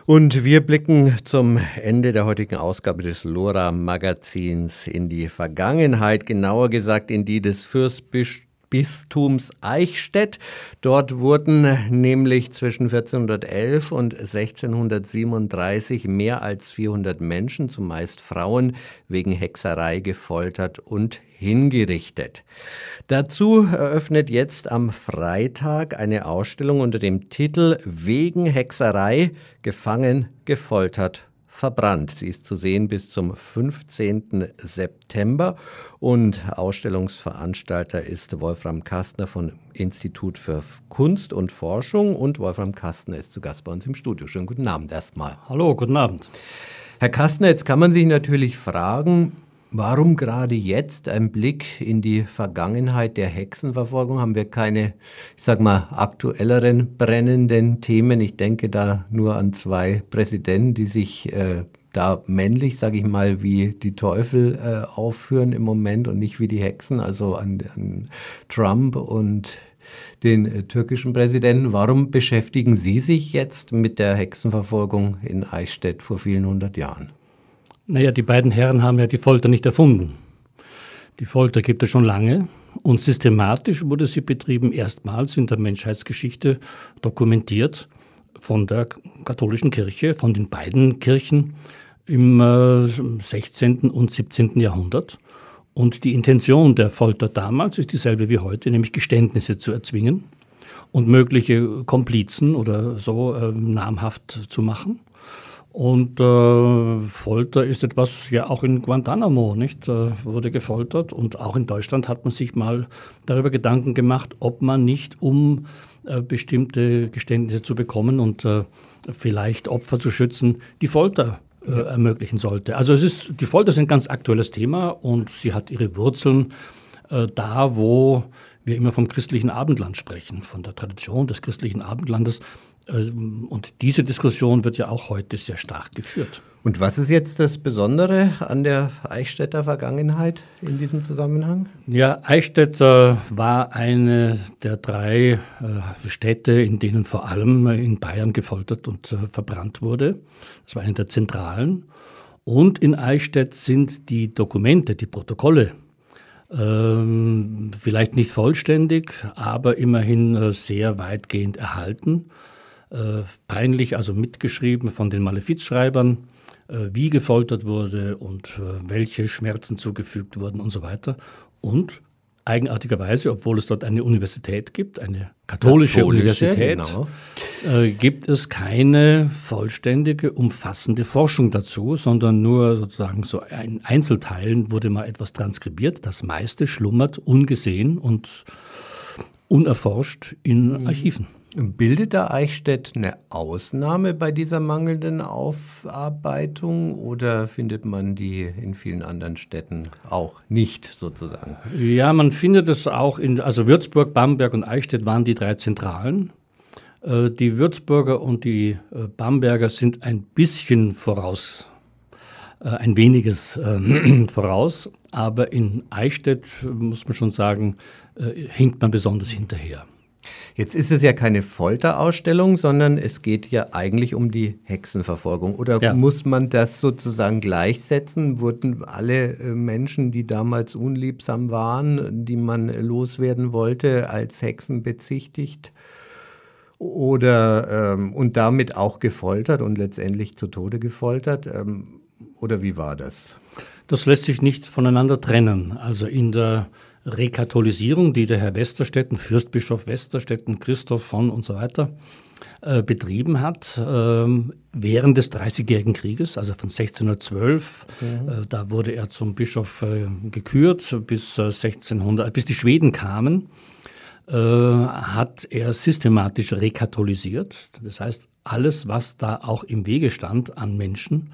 Und wir blicken zum Ende der heutigen Ausgabe des LoRa-Magazins in die Vergangenheit, genauer gesagt in die des Fürstbistums Eichstätt. Dort wurden nämlich zwischen 1411 und 1637 mehr als 400 Menschen, zumeist Frauen, wegen Hexerei gefoltert und hingerichtet. Dazu eröffnet jetzt am Freitag eine Ausstellung unter dem Titel Wegen Hexerei, gefangen, gefoltert, verbrannt. Sie ist zu sehen bis zum 15. September und Ausstellungsveranstalter ist Wolfram Kastner vom Institut für Kunst und Forschung und Wolfram Kastner ist zu Gast bei uns im Studio. Schönen guten Abend erstmal. Hallo, guten Abend. Herr Kastner, jetzt kann man sich natürlich fragen, warum gerade jetzt ein Blick in die Vergangenheit der Hexenverfolgung? Haben wir keine, ich sag mal, aktuelleren brennenden Themen? Ich denke da nur an zwei Präsidenten, die sich da männlich, sage ich mal, wie die Teufel aufführen im Moment und nicht wie die Hexen, also an Trump und den türkischen Präsidenten. Warum beschäftigen Sie sich jetzt mit der Hexenverfolgung in Eichstätt vor vielen hundert Jahren? Naja, die beiden Herren haben ja die Folter nicht erfunden. Die Folter gibt es schon lange und systematisch wurde sie betrieben, erstmals in der Menschheitsgeschichte dokumentiert von der katholischen Kirche, von den beiden Kirchen im 16. und 17. Jahrhundert. Und die Intention der Folter damals ist dieselbe wie heute, nämlich Geständnisse zu erzwingen und mögliche Komplizen oder so namhaft zu machen. Und Folter ist etwas, ja auch in Guantanamo, nicht, wurde gefoltert. Und auch in Deutschland hat man sich mal darüber Gedanken gemacht, ob man nicht, um bestimmte Geständnisse zu bekommen und vielleicht Opfer zu schützen, die Folter ermöglichen sollte. Also die Folter ist ein ganz aktuelles Thema und sie hat ihre Wurzeln da, wo wir immer vom christlichen Abendland sprechen, von der Tradition des christlichen Abendlandes. Und diese Diskussion wird ja auch heute sehr stark geführt. Und was ist jetzt das Besondere an der Eichstätter Vergangenheit in diesem Zusammenhang? Ja, Eichstätt war eine der drei Städte, in denen vor allem in Bayern gefoltert und verbrannt wurde. Das war eine der zentralen. Und in Eichstätt sind die Dokumente, die Protokolle, vielleicht nicht vollständig, aber immerhin sehr weitgehend erhalten. Peinlich, also mitgeschrieben von den Malefizschreibern, wie gefoltert wurde und welche Schmerzen zugefügt wurden und so weiter. Und eigenartigerweise, obwohl es dort eine Universität gibt, eine katholische Universität, genau, gibt es keine vollständige, umfassende Forschung dazu, sondern nur sozusagen so in Einzelteilen wurde mal etwas transkribiert. Das meiste schlummert ungesehen und unerforscht in Archiven. Bildet da Eichstätt eine Ausnahme bei dieser mangelnden Aufarbeitung oder findet man die in vielen anderen Städten auch nicht sozusagen? Ja, man findet es auch also Würzburg, Bamberg und Eichstätt waren die drei Zentralen. Die Würzburger und die Bamberger sind ein bisschen voraus, ein weniges voraus, aber in Eichstätt, muss man schon sagen, hinkt man besonders hinterher. Jetzt ist es ja keine Folterausstellung, sondern es geht ja eigentlich um die Hexenverfolgung. Oder muss man das sozusagen gleichsetzen? Wurden alle Menschen, die damals unliebsam waren, die man loswerden wollte, als Hexen bezichtigt? Oder und damit auch gefoltert und letztendlich zu Tode gefoltert? Oder wie war das? Das lässt sich nicht voneinander trennen. Also in der Rekatholisierung, die der Herr Westerstetten, Fürstbischof Westerstetten, Christoph von und so weiter, betrieben hat, während des Dreißigjährigen Krieges, also von 1612, da wurde er zum Bischof gekürt, bis die Schweden kamen, hat er systematisch rekatholisiert. Das heißt, alles, was da auch im Wege stand an Menschen,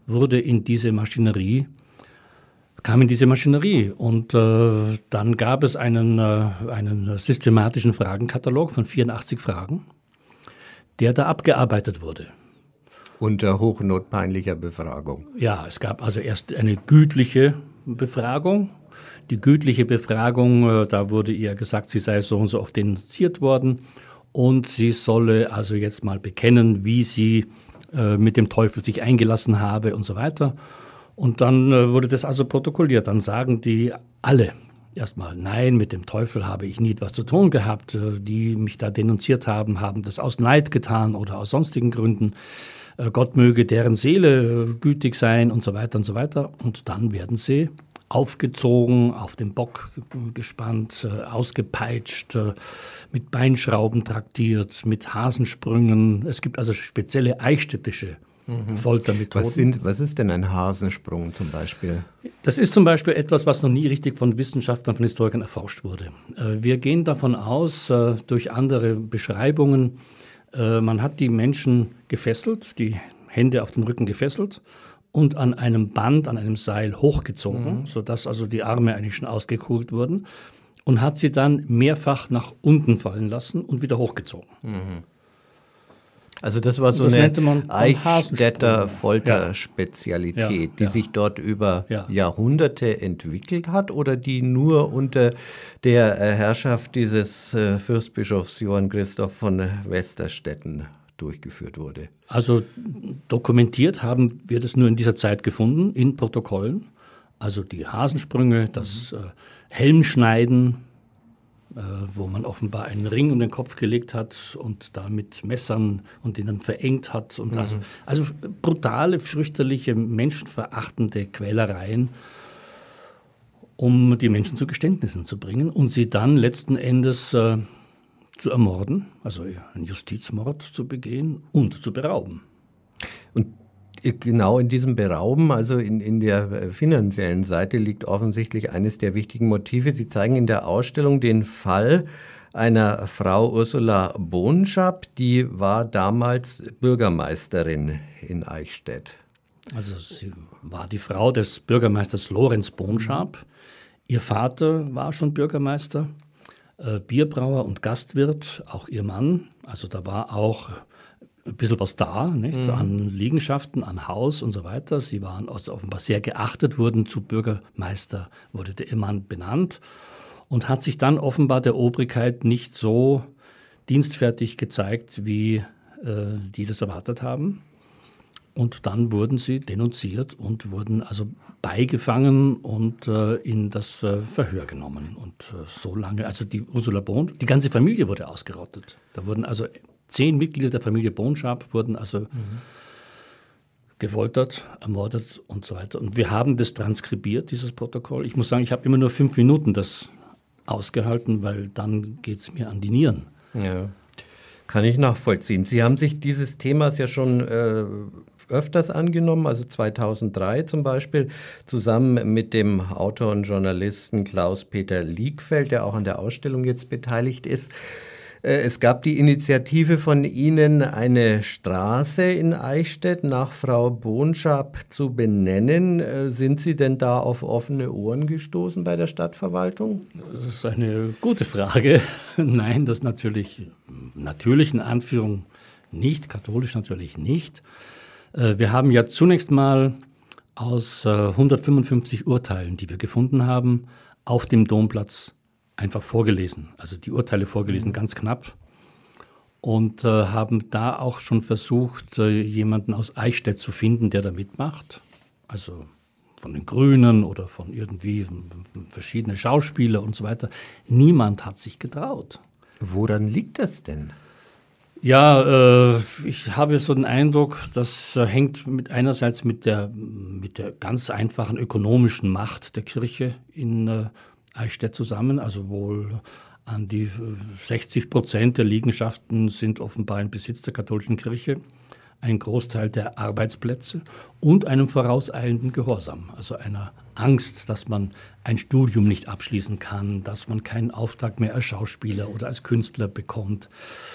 kam in diese Maschinerie. Und dann gab es einen systematischen Fragenkatalog von 84 Fragen, der da abgearbeitet wurde. Unter hochnotpeinlicher Befragung. Ja, es gab also erst eine gütliche Befragung. Die gütliche Befragung, da wurde ihr gesagt, sie sei so und so oft denunziert worden und sie solle also jetzt mal bekennen, wie sie mit dem Teufel sich eingelassen habe und so weiter. Und dann wurde das also protokolliert. Dann sagen die alle erstmal, nein, mit dem Teufel habe ich nie etwas zu tun gehabt. Die mich da denunziert haben, haben das aus Neid getan oder aus sonstigen Gründen. Gott möge deren Seele gütig sein und so weiter und so weiter. Und dann werden sie aufgezogen, auf den Bock gespannt, ausgepeitscht, mit Beinschrauben traktiert, mit Hasensprüngen. Es gibt also spezielle eichstättische Foltermethoden. Was ist denn ein Hasensprung zum Beispiel? Das ist zum Beispiel etwas, was noch nie richtig von Wissenschaftlern, von Historikern erforscht wurde. Wir gehen davon aus, durch andere Beschreibungen, man hat die Menschen gefesselt, die Hände auf dem Rücken gefesselt und an einem Band, an einem Seil hochgezogen, sodass also die Arme eigentlich schon ausgekugelt wurden und hat sie dann mehrfach nach unten fallen lassen und wieder hochgezogen. Also das war so Das eine nannte man Eichstätter Folterspezialität, die sich dort über Jahrhunderte entwickelt hat oder die nur unter der Herrschaft dieses Fürstbischofs Johann Christoph von Westerstetten durchgeführt wurde. Also dokumentiert haben wir das nur in dieser Zeit gefunden, in Protokollen. Also die Hasensprünge, das Helmschneiden, wo man offenbar einen Ring um den Kopf gelegt hat und da mit Messern und den dann verengt hat. Und also brutale, fürchterliche, menschenverachtende Quälereien, um die Menschen zu Geständnissen zu bringen und sie dann letzten Endes zu ermorden, also einen Justizmord zu begehen und zu berauben. Und genau in diesem Berauben, also in der finanziellen Seite, liegt offensichtlich eines der wichtigen Motive. Sie zeigen in der Ausstellung den Fall einer Frau Ursula Bonschap, die war damals Bürgermeisterin in Eichstätt. Also sie war die Frau des Bürgermeisters Lorenz Bonschap. Ihr Vater war schon Bürgermeister, Bierbrauer und Gastwirt, auch ihr Mann. Also da war auch ein bisschen was da, nicht? An Liegenschaften, an Haus und so weiter. Sie waren also offenbar sehr geachtet, wurden zu Bürgermeister, wurde der Mann benannt und hat sich dann offenbar der Obrigkeit nicht so dienstfertig gezeigt, wie die das erwartet haben. Und dann wurden sie denunziert und wurden also beigefangen und in das Verhör genommen. Und so lange, also die Ursula Bonschap, die ganze Familie wurde ausgerottet. Da wurden also 10 Mitglieder der Familie Bonschap wurden also gefoltert, ermordet und so weiter. Und wir haben das transkribiert, dieses Protokoll. Ich muss sagen, ich habe immer nur 5 Minuten das ausgehalten, weil dann geht es mir an die Nieren. Ja, kann ich nachvollziehen. Sie haben sich dieses Themas ja schon öfters angenommen, also 2003 zum Beispiel, zusammen mit dem Autor und Journalisten Klaus-Peter Liegfeld, der auch an der Ausstellung jetzt beteiligt ist. Es gab die Initiative von Ihnen, eine Straße in Eichstätt nach Frau Bonschap zu benennen. Sind Sie denn da auf offene Ohren gestoßen bei der Stadtverwaltung? Das ist eine gute Frage. Nein, das natürlich in Anführung nicht, katholisch natürlich nicht. Wir haben ja zunächst mal aus 155 Urteilen, die wir gefunden haben, auf dem Domplatz einfach vorgelesen, also die Urteile vorgelesen, ganz knapp. Und haben da auch schon versucht, jemanden aus Eichstätt zu finden, der da mitmacht. Also von den Grünen oder von irgendwie verschiedene Schauspieler und so weiter. Niemand hat sich getraut. Woran liegt das denn? Ja, ich habe so den Eindruck, das hängt einerseits mit der ganz einfachen ökonomischen Macht der Kirche in Eichstätt zusammen. Also wohl an die 60% der Liegenschaften sind offenbar im Besitz der katholischen Kirche. Ein Großteil der Arbeitsplätze und einem vorauseilenden Gehorsam, also einer Angst, dass man ein Studium nicht abschließen kann, dass man keinen Auftrag mehr als Schauspieler oder als Künstler bekommt.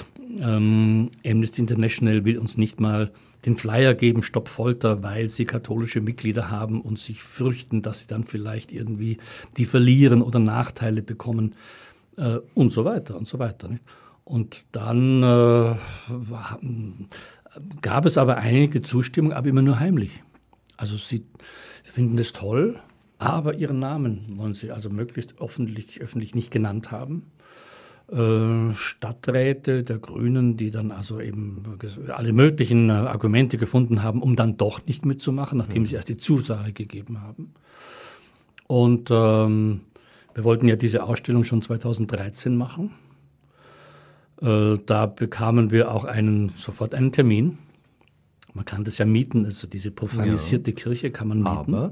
Amnesty International will uns nicht mal den Flyer geben, Stopp Folter, weil sie katholische Mitglieder haben und sich fürchten, dass sie dann vielleicht irgendwie die verlieren oder Nachteile bekommen und so weiter und so weiter. Nicht? Und dann gab es aber einige Zustimmung, aber immer nur heimlich. Also sie finden es toll, aber ihren Namen wollen sie also möglichst öffentlich nicht genannt haben. Stadträte der Grünen, die dann also eben alle möglichen Argumente gefunden haben, um dann doch nicht mitzumachen, nachdem sie erst die Zusage gegeben haben. Und wir wollten ja diese Ausstellung schon 2013 machen. Da bekamen wir auch sofort einen Termin. Man kann das ja mieten, also diese profanisierte Kirche kann man mieten.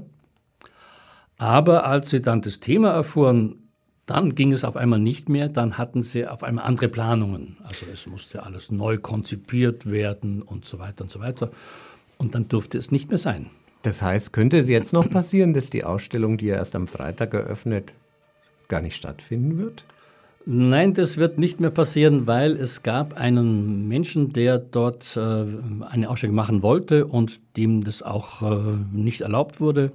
Aber als sie dann das Thema erfuhren, dann ging es auf einmal nicht mehr, dann hatten sie auf einmal andere Planungen. Also es musste alles neu konzipiert werden und so weiter und so weiter. Und dann durfte es nicht mehr sein. Das heißt, könnte es jetzt noch passieren, dass die Ausstellung, die ja erst am Freitag eröffnet, gar nicht stattfinden wird? Nein, das wird nicht mehr passieren, weil es gab einen Menschen, der dort eine Ausstellung machen wollte und dem das auch nicht erlaubt wurde.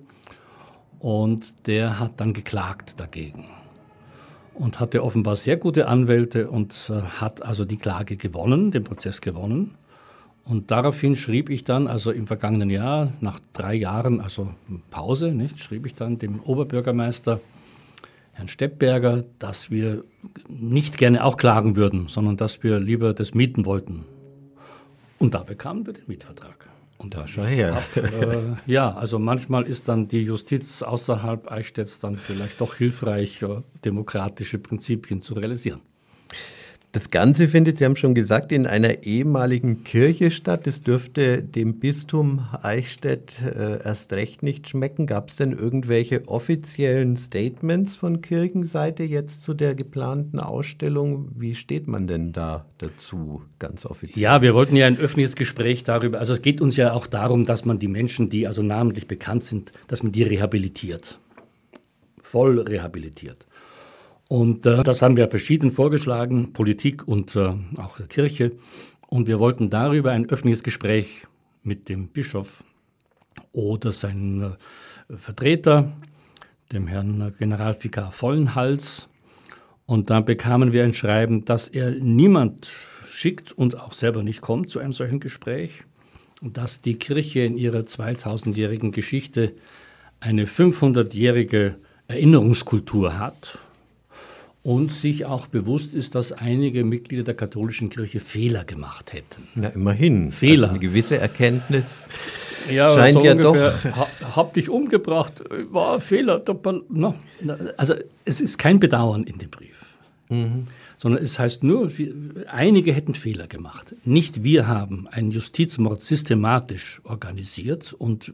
Und der hat dann geklagt dagegen und hatte offenbar sehr gute Anwälte und hat also die Klage gewonnen, den Prozess gewonnen. Und daraufhin schrieb ich dann, also im vergangenen Jahr, nach 3 Jahren, also Pause, schrieb ich dann dem Oberbürgermeister, Herrn Steppberger, dass wir nicht gerne auch klagen würden, sondern dass wir lieber das mieten wollten. Und da bekamen wir den Mietvertrag. Und da schau her. Ja, also manchmal ist dann die Justiz außerhalb Eichstätts dann vielleicht doch hilfreich, demokratische Prinzipien zu realisieren. Das Ganze findet, Sie haben schon gesagt, in einer ehemaligen Kirche statt. Das dürfte dem Bistum Eichstätt erst recht nicht schmecken. Gab es denn irgendwelche offiziellen Statements von Kirchenseite jetzt zu der geplanten Ausstellung? Wie steht man denn da dazu, ganz offiziell? Ja, wir wollten ja ein öffentliches Gespräch darüber. Also es geht uns ja auch darum, dass man die Menschen, die also namentlich bekannt sind, dass man die rehabilitiert. Voll rehabilitiert. Und das haben wir verschieden vorgeschlagen, Politik und auch der Kirche. Und wir wollten darüber ein öffentliches Gespräch mit dem Bischof oder seinen Vertreter, dem Herrn Generalvikar Vollenhals. Und da bekamen wir ein Schreiben, dass er niemand schickt und auch selber nicht kommt zu einem solchen Gespräch. Dass die Kirche in ihrer 2000-jährigen Geschichte eine 500-jährige Erinnerungskultur hat. Und sich auch bewusst ist, dass einige Mitglieder der katholischen Kirche Fehler gemacht hätten. Na, immerhin. Fehler. Also eine gewisse Erkenntnis scheint so ja doch. Hab dich umgebracht, war ein Fehler. Also es ist kein Bedauern in dem Brief, sondern es heißt nur, einige hätten Fehler gemacht. Nicht wir haben einen Justizmord systematisch organisiert und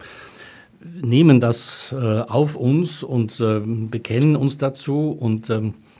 nehmen das auf uns und bekennen uns dazu und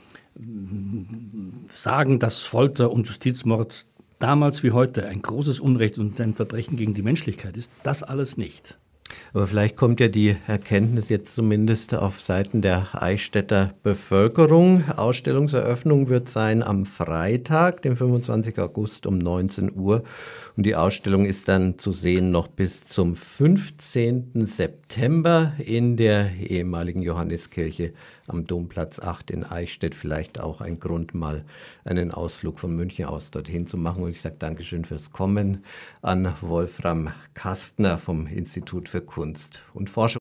sagen, dass Folter und Justizmord damals wie heute ein großes Unrecht und ein Verbrechen gegen die Menschlichkeit ist. Das alles nicht. Aber vielleicht kommt ja die Erkenntnis jetzt zumindest auf Seiten der Eichstätter Bevölkerung. Ausstellungseröffnung wird sein am Freitag, dem 25. August um 19 Uhr. Und die Ausstellung ist dann zu sehen noch bis zum 15. September in der ehemaligen Johanniskirche am Domplatz 8 in Eichstätt. Vielleicht auch ein Grund, mal einen Ausflug von München aus dorthin zu machen. Und ich sage Dankeschön fürs Kommen an Wolfram Kastner vom Institut für Kunst und Forschung.